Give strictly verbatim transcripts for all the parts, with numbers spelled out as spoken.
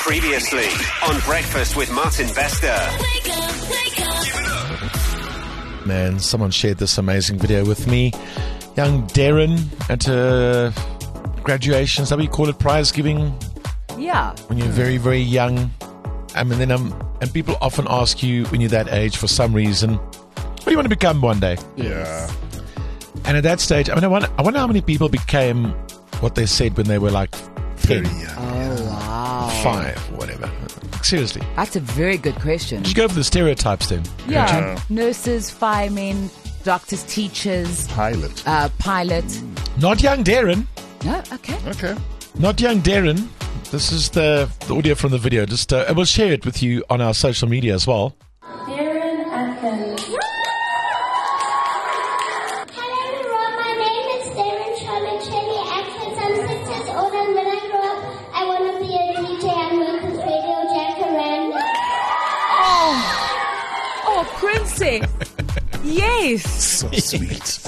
Previously on Breakfast with Martin Bester. Wake up, wake up. Man, someone shared this amazing video with me. Young Darren at a graduation, is that what you call it, prize giving? Yeah. When you're very, very young. I mean, then um, and people often ask you when you're that age for some reason, what do you want to become one day? Yeah. And at that stage, I mean, I wonder, I wonder how many people became what they said when they were like ten, Very young. Oh, wow. five, whatever. Seriously. That's a very good question. Did you go for the stereotypes then? Yeah. Yeah. Nurses, firemen, doctors, teachers, Pilot. uh, pilot. Not young Darren. No, okay. Okay. Not young Darren. This is the, the audio from the video. Just uh, we'll share it with you on our social media as well. Darren Atkins. Hello everyone, my name is Darren Charlotte Shelley Atkins. I'm six years old and when I grow up, I want to be a D J and work with Radio Jacaranda. Oh, oh, princess. Yes. So sweet.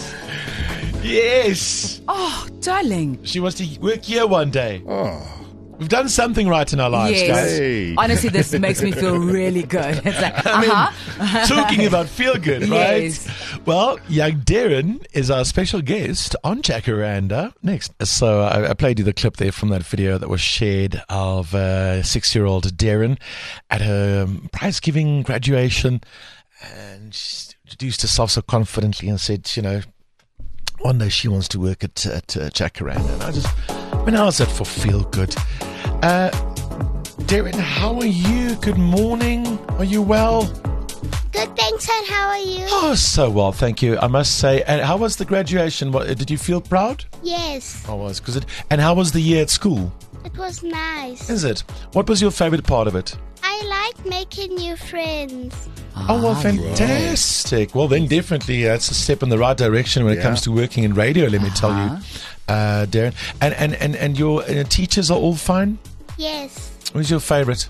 Yes. Oh, darling. She wants to work here one day. Oh. We've done something right in our lives, Yes. guys. Hey. Honestly, this makes me feel really good. It's like, uh-huh. Talking about feel good, right? Yes. Well, young Darren is our special guest on Jacaranda next. So I, I played you the clip there from that video that was shared of uh, six-year-old Darren at her um, prize-giving graduation, and she introduced herself so confidently and said, you know, one day she wants to work at, at uh, Jacaranda. And I just, when I was that for feel good. Uh, Darren, how are you? Good morning. Are you well? Good, thanks, and how are you? Oh, so well, thank you. I must say. And how was the graduation? What, did you feel proud? Yes, I was, because it. And how was the year at school? it was nice. Is it? What was your favorite part of it? I like making new friends. Oh, well, fantastic. Well, then definitely that's a step in the right direction when it Yeah. comes to working in radio, let me tell you, uh, Darren. And, and, and, and your uh, teachers are all fine? Yes, Who's your favorite?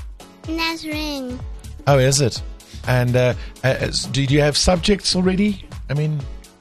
Nazrin. Oh, is it? And uh, uh, do you have subjects already? I mean,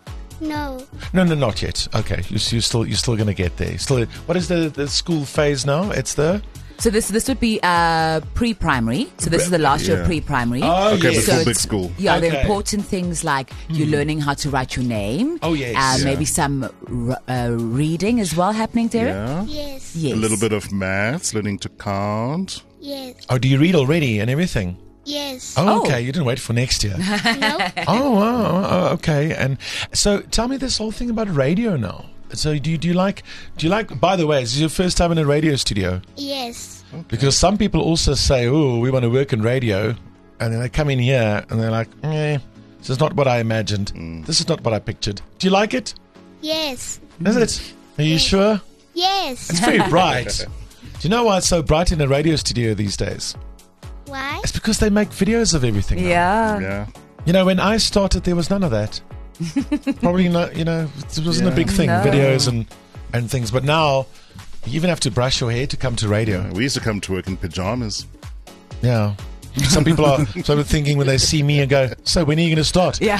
No, no, no, not yet. Okay, you're, you're still you're still going to get there. You're still, what is the, the school phase now? It's the So this this would be uh, pre-primary. So this is the last year of Yeah. pre-primary. Oh, Okay, yes. before So big it's- school. Yeah, the Okay. important things like you're learning how to write your name. Oh, yes. Uh, Yeah. Maybe some r- uh, reading as well happening, Derek. Yeah. yes, Yes. A little bit of maths, learning to count. yes, oh, do you read already and everything? yes. Oh, Oh. okay. You didn't wait for next year. No, oh, wow. Oh, okay. And so, tell me this whole thing about radio now. So, do you do you like do you like? By the way, is this your first time in a radio studio? yes, Because some people also say, "Oh, we want to work in radio," and then they come in here and they're like, "Eh, this is not what I imagined. This is not what I pictured." Do you like it? yes, Is it? Are you sure? yes. It's very bright. Do you know why it's so bright in a radio studio these days? Why? It's because they make videos of everything. now. Yeah. Yeah. You know, when I started, there was none of that. Probably not, you know, it wasn't a Yeah. big thing, No. videos and, and things. But now, you even have to brush your hair to come to radio. We used to come to work in pajamas. Yeah. Some people are sort of thinking when they see me and go, so when are you going to start? Yeah.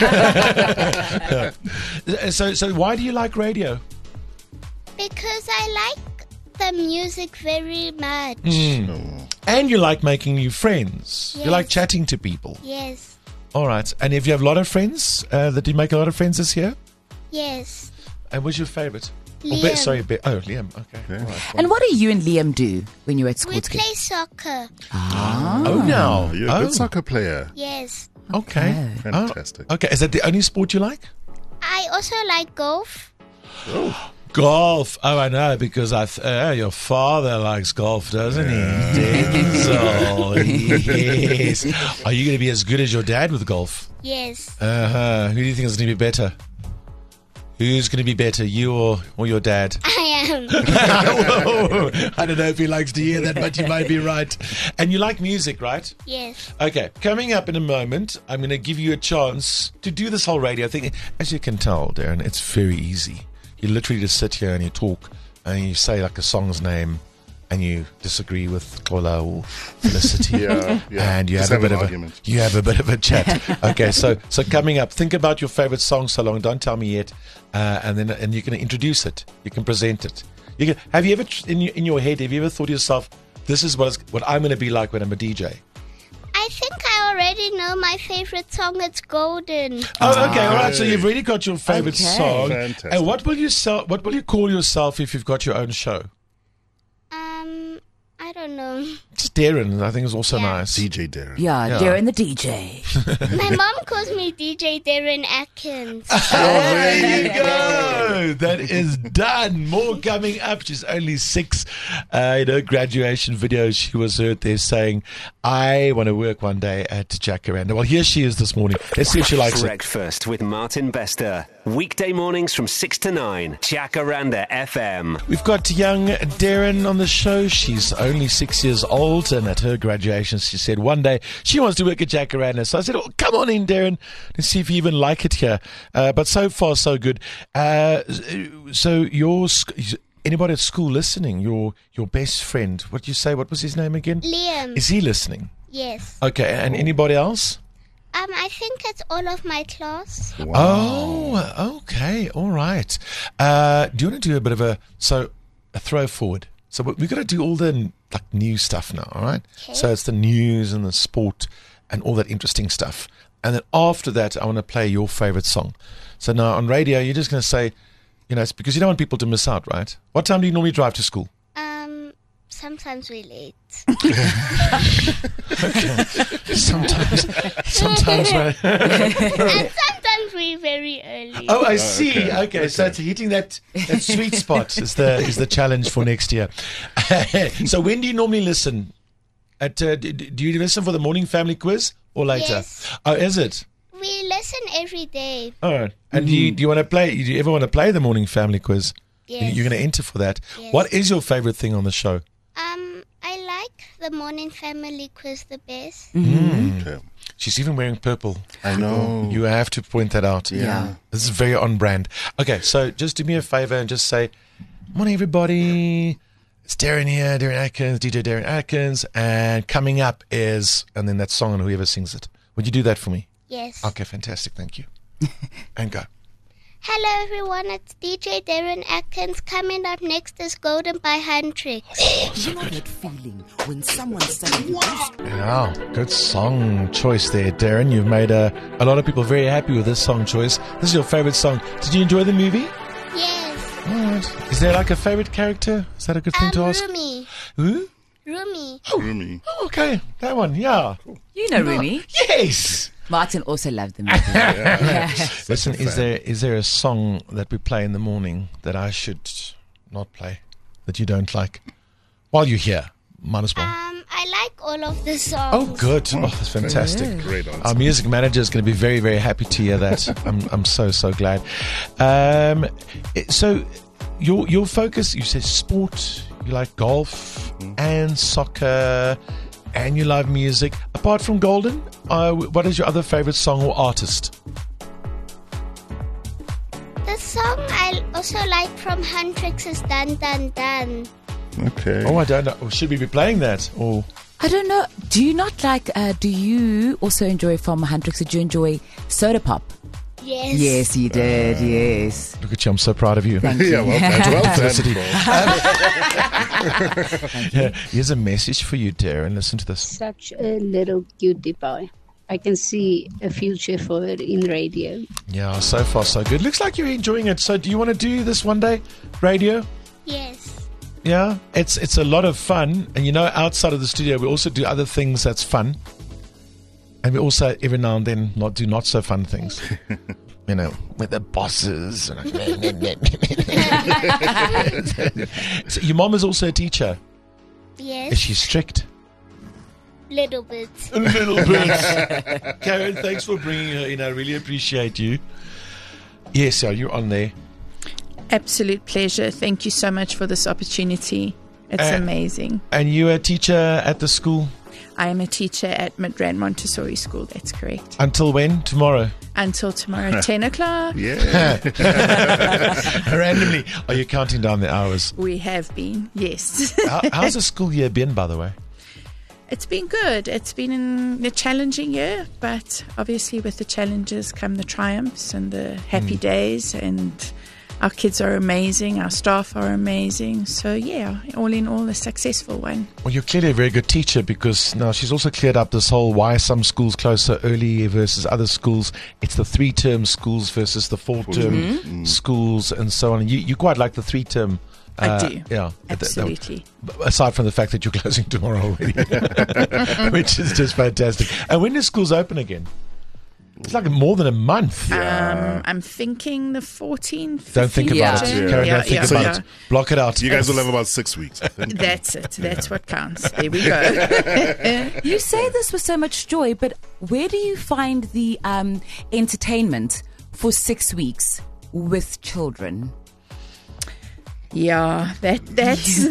So, so why do you like radio? Because I like the music very much. Mm. And you like making new friends. You Yes. like chatting to people. Yes, All right. And if you have a lot of friends, uh, that you make a lot of friends this year? yes. And what's your favorite? Or Liam. Be- sorry, Be- oh, Liam. Okay. Yeah. All right. And what do you and Liam do when you're at school We together? play soccer. Oh, no. Oh, you're a oh, good soccer player. Yes. Okay. Fantastic. Oh, okay. Is that the only sport you like? I also like golf. Golf. Oh, I know, because I th- uh, your father likes golf, doesn't he? Denzel. Yes. Are you going to be as good as your dad with golf? Yes. Uh huh. Who do you think is going to be better? Who's going to be better, you or, or your dad? I am. I don't know if he likes to hear that, but you might be right. And you like music, right? Yes. Okay, coming up in a moment, I'm going to give you a chance to do this whole radio thing. As you can tell, Darren, it's very easy. You literally just sit here and you talk and you say like a song's name and you disagree with Kola or Felicity. Yeah, yeah. And you Just have a have bit an of a argument. you have a bit of a chat. Okay, so so coming up, think about your favorite song so long. Don't tell me yet, uh, and then and you can introduce it. You can present it. You can, have you ever tr- in your, in your head? Have you ever thought to yourself, This is what, it's, what I'm going to be like when I'm a D J. I think I already know my favorite song. It's Golden. Oh, okay, all right. So you've already got your favorite Okay. song. Fantastic. And what will you sell? What will you call yourself if you've got your own show? Um, I don't know. It's Darren. I think is also Yeah. nice. D J Darren. Yeah, Yeah. Darren the D J. My mom calls me D J Darren Atkins. There you go. That is done. More coming up. She's only six. Uh, you know, graduation video. She was heard there saying, "I want to work one day at Jacaranda." Well, here she is this morning. Let's see if she likes it. Breakfast with Martin Bester. Weekday mornings from six to nine. Jacaranda F M. We've got young Darren on the show. She's only six years old, and at her graduation, she said one day she wants to work at Jacaranda. So I said, oh, come on in, Darren, and see if you even like it here. Uh, but so far, so good. Uh, so your sc- anybody at school listening? Your your best friend? What did you say? What was his name again? Liam. Is he listening? Yes. Okay, and anybody else? Um, I think it's all of my class. Oh, okay, all right. Uh, do you want to do a bit of a so a throw forward? So we've got to do all the like new stuff now, all right? Okay. So it's the news and the sport and all that interesting stuff, and then after that, I want to play your favorite song. So now on radio, you're just going to say, you know, it's because you don't want people to miss out, right? What time do you normally drive to school? Um, sometimes we're late. Sometimes, sometimes. Right? And sometimes we're very early. Oh, I see. Okay, so it's hitting that, that sweet spot is the is the challenge for next year. So when do you normally listen? At uh, d- d- do you listen for the morning family quiz or later? Yes. Oh, is it? We listen every day. All right. And do you do you want to play? Do you ever want to play the morning family quiz? Yes. You're going to enter for that. Yes. What is your favorite thing on the show? Um, I like the morning family quiz the best. Okay. She's even wearing purple. I know. You have to point that out. Yeah. This is very on brand. Okay, so just do me a favor and just say, morning, everybody. It's Darren here, Darren Atkins, D J Darren Atkins. And coming up is, and then that song and whoever sings it. Would you do that for me? Yes. Okay, fantastic. Thank you. And go. Hello everyone, it's D J Darren Atkins. Coming up next is Golden by Huntrix. You know that feeling when someone suddenly boosts Wow, good song choice there, Darren. You've made a, a lot of people very happy with this song choice. This is your favorite song. Did you enjoy the movie? Yes. All right. Is there like a favorite character? Is that a good thing Um, to ask? Rumi. Who? Rumi. Rumi. Oh, okay, that one, yeah. You know Rumi. Yes! Martin also loved the movie. Yeah. Listen, is there is there a song that we play in the morning that I should not play, that you don't like? While you're here, might as well. Um, I like all of the songs. Oh, good. Oh, that's fantastic. Great answer. Our music manager is going to be very, very happy to hear that. I'm, I'm so, so glad. Um, it- so, your your focus, you said sport, you like golf and soccer, and you love music. Apart from Golden, uh, what is your other favorite song or artist? The song I also like from Huntrix is Dun Dun Dun. Okay. Oh, I don't know. Should we be playing that? Or I don't know. Do you not like, uh, do you also enjoy from Huntrix? Did you enjoy Soda Pop? Yes. Yes, you did. Yes. look at you, I'm so proud of you. Thank you. Yeah, well, that's well done. Felicity. Paul. Yeah, here's a message for you, Darren. Listen to this. Such a little cutie pie. I can see a future for it in radio. Yeah, so far so good. Looks like you're enjoying it. So, do you want to do this one day, radio? Yes. Yeah, it's it's a lot of fun, and you know, outside of the studio, we also do other things that's fun, and we also every now and then not do not so fun things. You know, with the bosses. So your mom is also a teacher. Is Yes. she strict? Little bit. A little bit. Karen, thanks for bringing her in. I really appreciate you. Yes, yeah, you're on there. Absolute pleasure. Thank you so much for this opportunity. It's Uh, amazing. And you're a teacher at the school I am a teacher at Midrand Montessori School. That's correct. until when? Tomorrow? Until tomorrow, ten o'clock. Yeah. Randomly. Are you counting down the hours? We have been, yes. How, how's the school year been, by the way? It's been good. It's been an, a challenging year, but obviously with the challenges come the triumphs and the happy days. And our kids are amazing. Our staff are amazing. So, yeah, all in all, a successful one. Well, you're clearly a very good teacher because now she's also cleared up this whole why some schools close so early versus other schools. It's the three-term schools versus the four-term Mm-hmm. schools and so on. You, you quite like the three-term. I uh, do. Yeah. Absolutely. Aside from the fact that you're closing tomorrow already, which is just fantastic. And when do schools open again? It's like more than a month. Um, I'm thinking the fourteenth. Don't think about fifteenth it. of Karen, Jan. don't think yeah, about yeah. it. Block it out. You guys will have about six weeks, I think. That's it. That's what counts. There we go. You say this with so much joy, but where do you find the um, entertainment for six weeks with children? Yeah, that that's.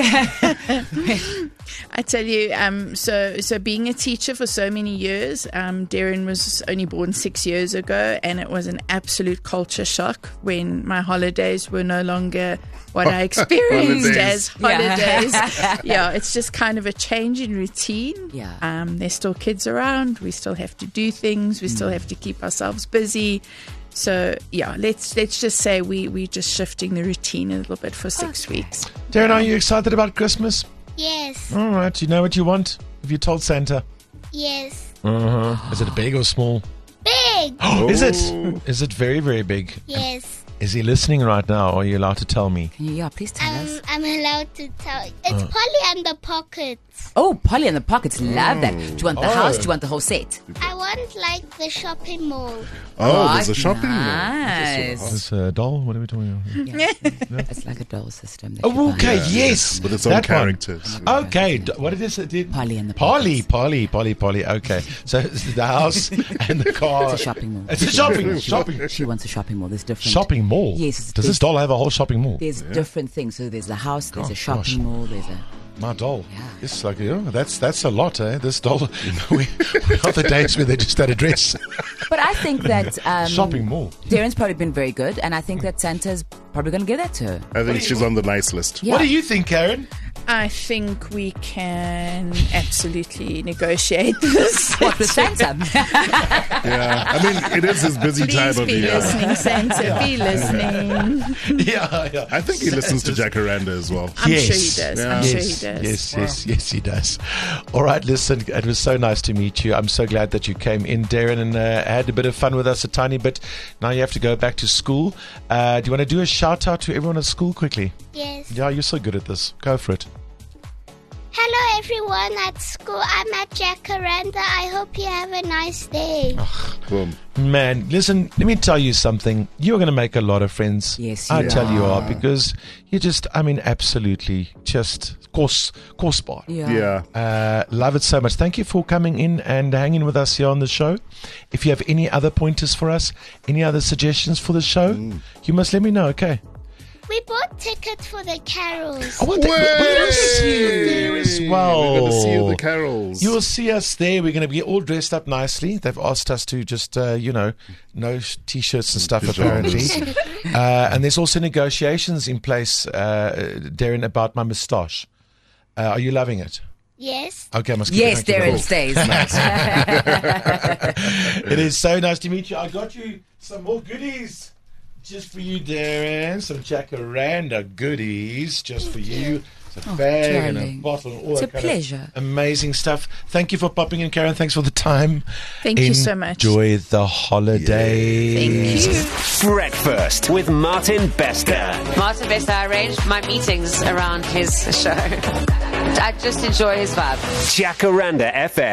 I tell you, um, so so being a teacher for so many years, um, Darren was only born six years ago, and it was an absolute culture shock when my holidays were no longer what I experienced Holidays. as holidays. Yeah. yeah, it's just kind of a change in routine. Yeah. Um, there's still kids around. We still have to do things. We still have to keep ourselves busy. So yeah, let's let's just say we we're just shifting the routine a little bit for six Okay. weeks. Darren, are you excited about Christmas? Yes, All right. You know what you want? Have you told Santa? yes. Uh-huh. Is it big or small? Big. Is it? Is it very, very big? Yes. Is he listening right now? Or are you allowed to tell me? Can you, yeah, please tell Um, us. I'm allowed to tell. It's Uh. Polly and the Pockets. Oh, Polly and the Pockets, love that. Do you want the Oh. house? Do you want the whole set? I want like the shopping mall. Oh, there's a Right, shopping mall. nice. This uh, doll? What are we talking about? Yeah. It's like a doll system. that you Oh, buy. okay, yes. With its own that one. characters. Okay, d- what it is? It did Polly and the Polly, Pockets. Polly, Polly, Polly. Okay, so it's the house and the car. It's a shopping mall. It's a shopping, She- shopping, She wants a shopping mall. There's different. shopping mall. Yes. it's- Does this there's- doll have a whole shopping mall? There's different things. So there's the house, there's a Gosh, shopping gosh. mall, there's a. My doll. Yeah. It's like, yeah, that's that's a lot, eh? This doll. we, we have the days where they just had a dress. But I think that um, Shopping mall. Darren's probably been very good, and I think that Santa's probably going to give that to her. I think she's on the nice list. Yeah. What do you think, Karen? I think we can absolutely negotiate this. What with Santa? Yeah. I mean, it is his busy Please time of the be year. listening, Santa. Be listening. yeah, yeah. I think he listens to Jacaranda as well. I'm Yes. sure he does. Yeah. I'm yes, sure he does. Yes, yes, yes, he does. All right, listen, it was so nice to meet you. I'm so glad that you came in, Darren, and uh, had a bit of fun with us a tiny bit. Now you have to go back to school. Uh, do you want to do a shout out to everyone at school quickly? Yes. Yeah, you're so good at this. Go for it. Hello, everyone at school. I'm at Jacaranda. I hope you have a nice day. Boom. Man, listen, let me tell you something. You're going to make a lot of friends. Yes, I you tell you are. are, because you just, I mean, absolutely just course, course bar. Yeah. Uh, love it so much. Thank you for coming in and hanging with us here on the show. If you have any other pointers for us, any other suggestions for the show, you must let me know, okay? We bought tickets for the carols. I want that. We'll see you there as well. We're going to see you at the carols. You will see us there. We're going to be all dressed up nicely. They've asked us to just, uh, you know, no sh- t-shirts and stuff, apparently. uh, and there's also negotiations in place, uh, Darren, about my moustache. Uh, are you loving it? Yes. Okay, I must keep Yes, it. Thank you. Darren stays. It is so nice to meet you. I got you some more goodies. Just for you, Darren. Some Jacaranda goodies. Just for you. It's a Oh, bag and a darling. bottle. And all It's that a kind of pleasure. amazing stuff. Thank you for popping in, Karen. Thanks for the time. Thank you so much. Enjoy the holidays. Thank you. Breakfast with Martin Bester. Martin Bester, I arranged my meetings around his show. I just enjoy his vibe. Jacaranda F M.